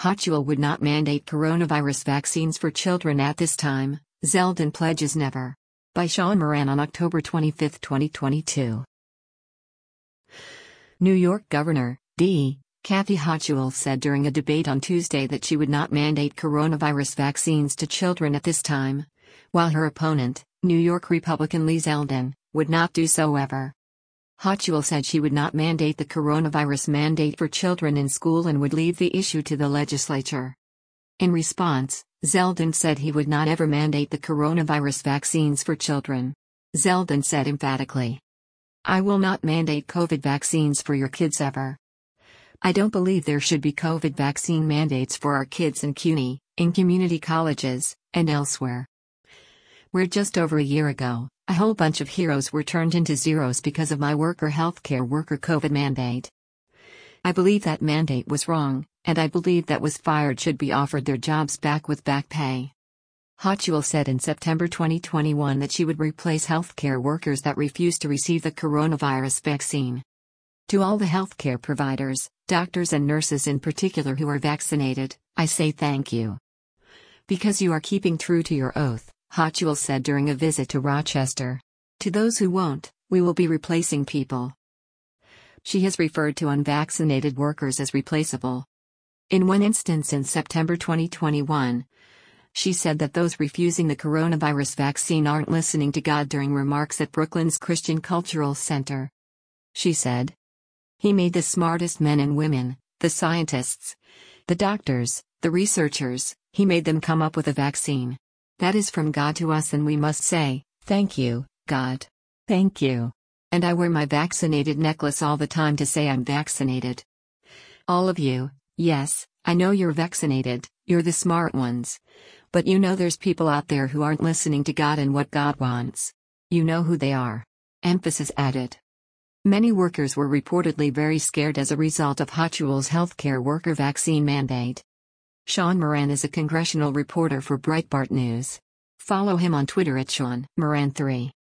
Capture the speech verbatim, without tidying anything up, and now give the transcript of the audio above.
Hochul would not mandate coronavirus vaccines for children at this time. Zeldin pledges never. By Sean Moran on October twenty-fifth, twenty twenty-two. New York Governor, D. Kathy Hochul said during a debate on Tuesday that she would not mandate coronavirus vaccines to children at this time, while her opponent, New York Republican Lee Zeldin, would not do so ever. Hochul said she would not mandate the coronavirus mandate for children in school and would leave the issue to the legislature. In response, Zeldin said he would not ever mandate the coronavirus vaccines for children. Zeldin said emphatically, "I will not mandate COVID vaccines for your kids ever. I don't believe there should be COVID vaccine mandates for our kids in CUNY, in community colleges, and elsewhere. Where just over a year ago, a whole bunch of heroes were turned into zeros because of my worker healthcare worker COVID mandate. I believe that mandate was wrong, and I believe that was fired should be offered their jobs back with back pay." Hochul said in September twenty twenty-one that she would replace healthcare workers that refuse to receive the coronavirus vaccine. "To all the healthcare providers, doctors and nurses in particular who are vaccinated, I say thank you. Because you are keeping true to your oath," Hochul said during a visit to Rochester. "To those who won't, we will be replacing people." She has referred to unvaccinated workers as replaceable. In one instance in September twenty twenty-one, she said that those refusing the coronavirus vaccine aren't listening to God during remarks at Brooklyn's Christian Cultural Center. She said, "He made the smartest men and women, the scientists, the doctors, the researchers, he made them come up with a vaccine. That is from God to us and we must say, thank you, God. Thank you. And I wear my vaccinated necklace all the time to say I'm vaccinated. All of you, yes, I know you're vaccinated, you're the smart ones. But you know there's people out there who aren't listening to God and what God wants. You know who they are." Emphasis added. Many workers were reportedly very scared as a result of Hochul's healthcare worker vaccine mandate. Sean Moran is a congressional reporter for Breitbart News. Follow him on Twitter at Sean Moran three.